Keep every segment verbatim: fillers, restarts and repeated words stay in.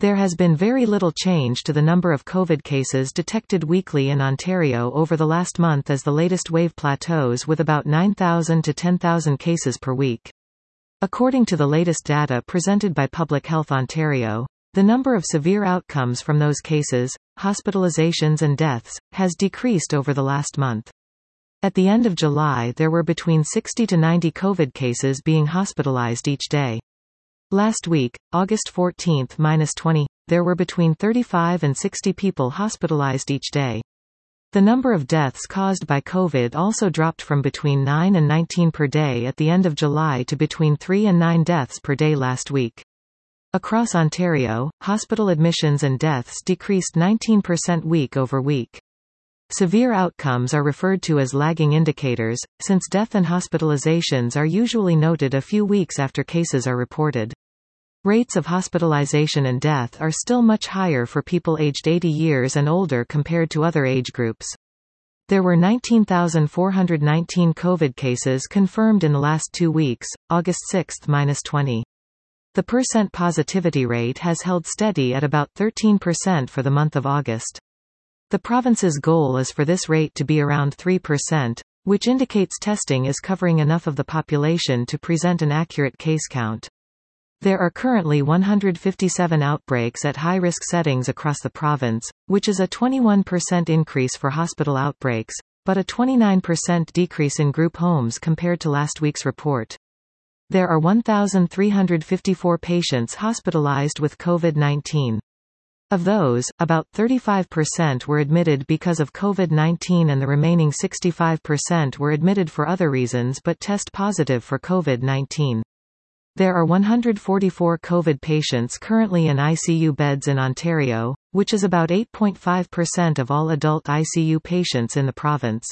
There has been very little change to the number of COVID cases detected weekly in Ontario over the last month as the latest wave plateaus with about nine thousand to ten thousand cases per week. According to the latest data presented by Public Health Ontario, the number of severe outcomes from those cases, hospitalizations and deaths, has decreased over the last month. At the end of July there were between sixty to ninety COVID cases being hospitalized each day. Last week, August fourteenth to twentieth, there were between thirty-five and sixty people hospitalized each day. The number of deaths caused by COVID also dropped from between nine and nineteen per day at the end of July to between three and nine deaths per day last week. Across Ontario, hospital admissions and deaths decreased nineteen percent week over week. Severe outcomes are referred to as lagging indicators, since death and hospitalizations are usually noted a few weeks after cases are reported. Rates of hospitalization and death are still much higher for people aged eighty years and older compared to other age groups. There were nineteen thousand four hundred nineteen COVID cases confirmed in the last two weeks, August sixth to twentieth. The percent positivity rate has held steady at about thirteen percent for the month of August. The province's goal is for this rate to be around three percent, which indicates testing is covering enough of the population to present an accurate case count. There are currently one hundred fifty-seven outbreaks at high-risk settings across the province, which is a twenty-one percent increase for hospital outbreaks, but a twenty-nine percent decrease in group homes compared to last week's report. There are one thousand three hundred fifty-four patients hospitalized with COVID nineteen. Of those, about thirty-five percent were admitted because of COVID nineteen and the remaining sixty-five percent were admitted for other reasons but test positive for COVID nineteen. There are one hundred forty-four COVID patients currently in I C U beds in Ontario, which is about eight point five percent of all adult I C U patients in the province.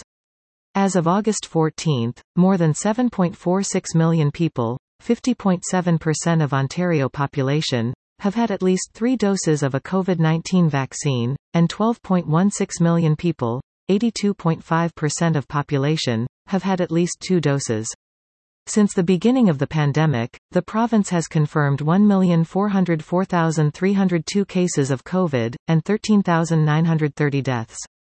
As of August fourteenth, more than seven point four six million people, fifty point seven percent of Ontario population, have had at least three doses of a COVID nineteen vaccine, and twelve point one six million people, eighty-two point five percent of population, have had at least two doses. Since the beginning of the pandemic, the province has confirmed one million four hundred four thousand three hundred two cases of COVID, and thirteen thousand nine hundred thirty deaths.